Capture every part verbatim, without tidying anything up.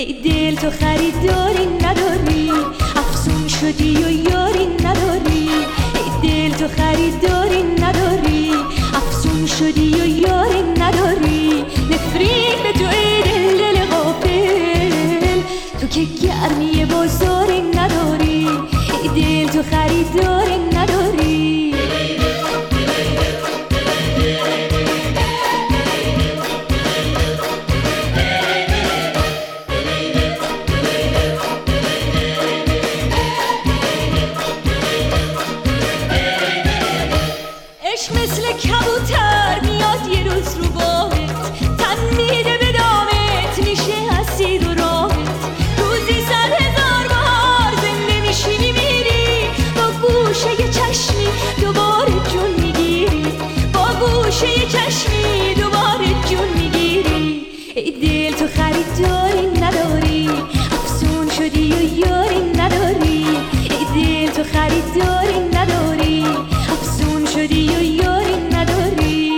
ای دل تو خریداری نداری، افسون شدی و یاری نداری. ای دل تو خریداری نداری، افسون شدی و یاری نداری. نفرین به تو ای دل دل غافل، تو که گرمی بازاری نداری. ای دل تو خریداری نداری. مثل کبوتر میاد یه روز رو بامت، تن میده به دامت، میشه اسیر و رامت. روزی صد هزار بار زنده میشی میمیری، با گوشه یه چشمی دوباره جون میگیری. با گوشه یه چشمی دوباره جون میگیری. ای دل تو خریداری نداری، افسون شدی و یاری نداری. ای دل تو خریداری نداری، افسون شدی و یاری نداری.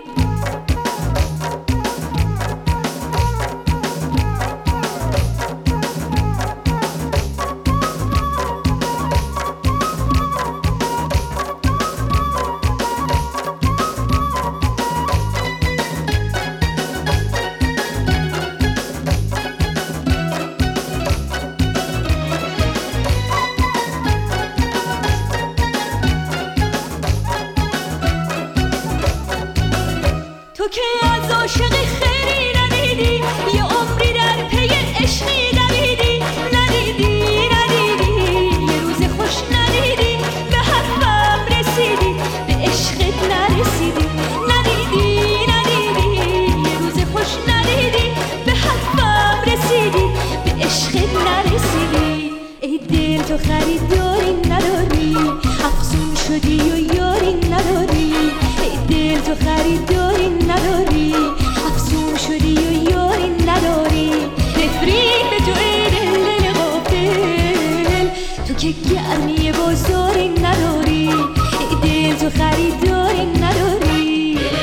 تو که از عاشق خیلی ندیدی، یه عمری در پی عشقی دویدی. ندیدی ندیدی یه روز خوش ندیدی، به حرفم رسیدی به عشقت نرسیدی. ندیدی ندیدی یه روز خوش ندیدی، به حرفم رسیدی به عشقت نرسیدی. ای دل تو خریداری نداری، افسون شدی و یاری نداری. ای دل تو خریداری نداری، افسون شدی و یاری نداری. نفرین به تو ای دل دل غافل، تو که گرمی بازاری نداری. ای دل تو خریداری نداری.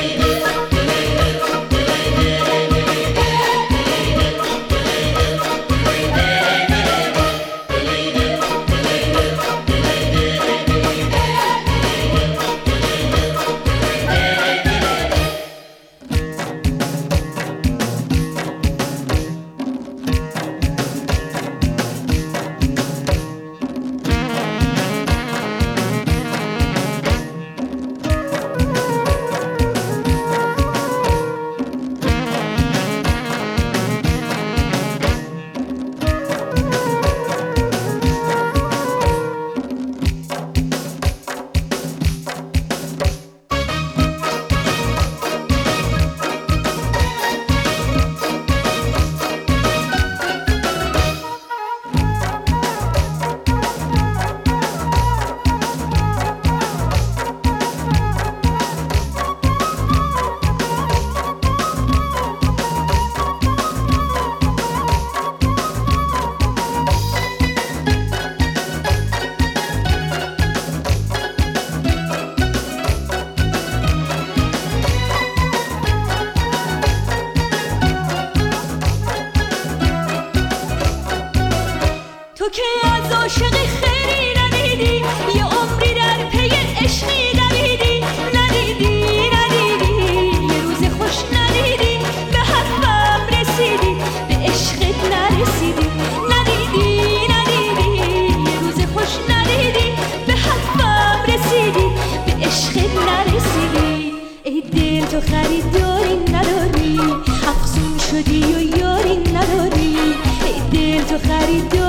تو که از عاشق خیلی ندیدی، یه عمری در پی عشقی دویدی. ندیدی ندیدی یه روز خوش ندیدی، به حرفم رسیدی به عشقت نرسیدی. ندیدی ندیدی یه روز خوش ندیدی، به حرفم رسیدی به عشقت نرسیدی. ای دل تو خریداری نداری، افسون شدی و یاری نداری. ای دل تو خریداری